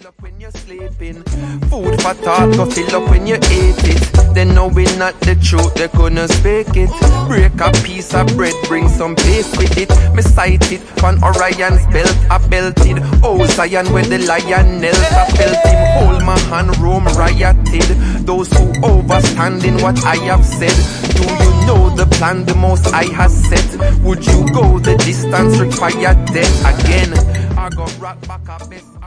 fill up when you're sleeping. Food for thought go fill up when you eat it. They know we not the truth, they couldn't speak it. Break a piece of bread, bring some peace with it. Me sight it, on Orion's belt, I belted. Oh Zion where the lion knelt, I felt him. Hold my hand, Rome rioted. Those who overstand in what I have said. Do you know the plan the Most High has set? Would you go the distance, require death again? I got rock back a best.